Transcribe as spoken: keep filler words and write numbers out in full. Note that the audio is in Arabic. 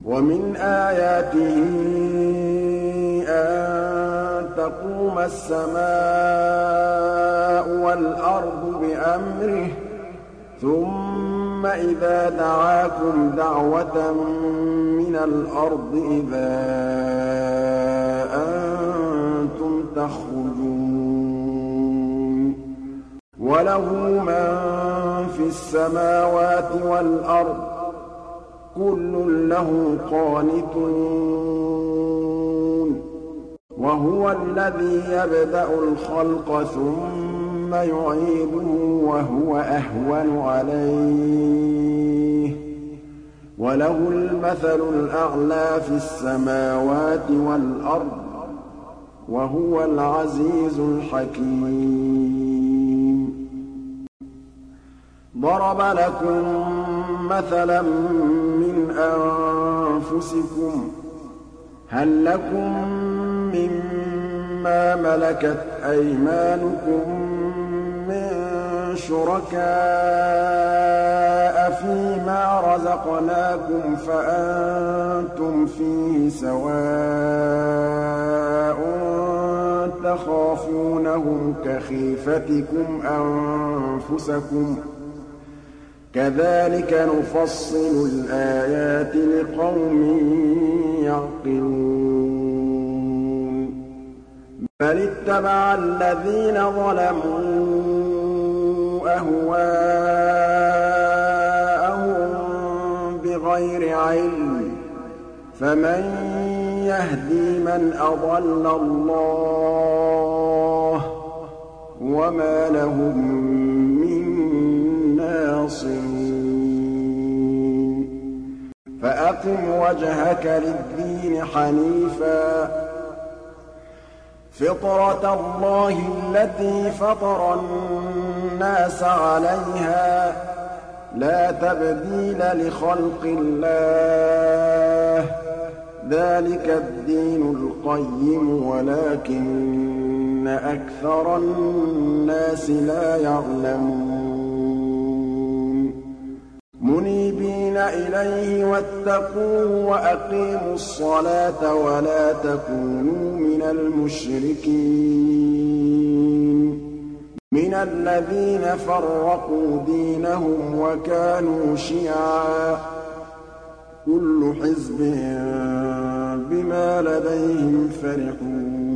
وَمِنْ آيَاتِهِ أَن تَقُومَ السَّمَاءُ وَالْأَرْضُ بِأَمْرِهِ ثُمَّ إِذَا دَعَاكُمْ دَعْوَةً مِّنَ الْأَرْضِ إِذَا أَنتُمْ تَخْرُجُونَ وَلَهُ مَن فِي السَّمَاوَاتِ وَالْأَرْضِ كُلٌّ لَّهُ قَانِتُونَ وَهُوَ الَّذِي يَبْدَأُ الْخَلْقَ ثُمَّ يُعِيدُهُ وَهُوَ أَهْوَنُ عَلَيْهِ ۖ وَلَهُ الْمَثَلُ الْأَعْلَىٰ فِي السَّمَاوَاتِ وَالْأَرْضِ ۖ وَهُوَ الْعَزِيزُ الْحَكِيمُ ضَرَبَ لَكُم مَّثَلًا مِّنْ أَنفُسِكُمْ ۖ هَل لَّكُم مِّمَّا مَلَكَتْ أَيْمَانُكُم مِّن شُرَكَاءَ فِيمَا رَزَقْنَاكُمْ فَأَنتُمْ فِيهِ سَوَاءٌ تَخَافُونَهُمْ كَخِيفَتِكُمْ أَنفُسَكُمْ ۚ كَذَٰلِكَ نُفَصِّلُ الْآيَاتِ لِقَوْمٍ يَعْقِلُونَ بَلِ اتَّبَعَ الَّذِينَ ظَلَمُوا أَهْوَاءَهُم بِغَيْرِ عِلْمٍ ۖ فَمَن يَهْدِي مَنْ أَضَلَّ اللَّهُ ۖ وَمَا لَهُم مِّن نَّاصِرِينَ فَأَقِمْ وَجْهَكَ لِلدِّينِ حَنِيفًا ۚ فِطْرَتَ اللَّهِ الَّتِي فَطَرَ النَّاسَ عَلَيْهَا ۚ لَا تَبْدِيلَ لِخَلْقِ اللَّهِ ۚ ذَٰلِكَ الدِّينُ الْقَيِّمُ وَلَٰكِنَّ أَكْثَرَ النَّاسِ لَا يَعْلَمُونَ مُنِيبِينَ إِلَيْهِ وَاتَّقُوهُ وَأَقِيمُوا الصَّلَاةَ وَلَا تَكُونُوا مِنَ الْمُشْرِكِينَ مِنَ الَّذِينَ فَرَّقُوا دِينَهُمْ وَكَانُوا شِيَعًا ۖ كُلُّ حِزْبٍ بِمَا لَدَيْهِمْ فَرِحُونَ